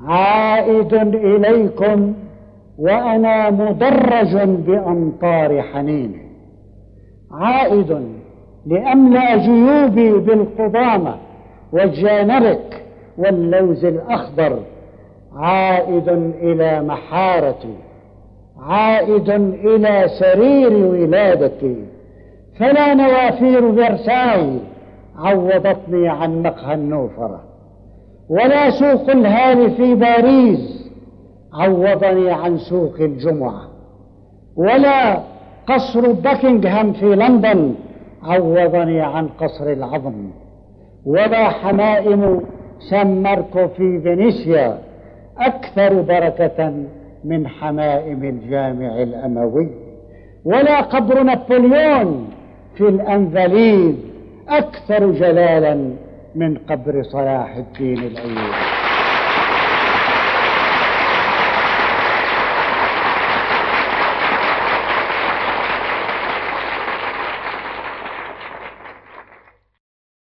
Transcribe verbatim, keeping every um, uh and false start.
عائد إليكم وأنا مدرج بأمطار حنين، عائد لأملأ جيوبي بالقضامة والجانرك واللوز الأخضر، عائد إلى محارتي، عائد إلى سرير ولادتي، فلا نوافير فرساي عوضتني عن مقهى النوفرة، ولا سوق الهال في باريس عوضني عن سوق الجمعة، ولا قصر بكنغهام في لندن عوضني عن قصر العظم، ولا حمائم سان ماركو في فينيسيا أكثر بركة من حمائم الجامع الأموي، ولا قبر نابليون في الأنفاليد أكثر جلالا من قبر صلاح الدين الأيوبي.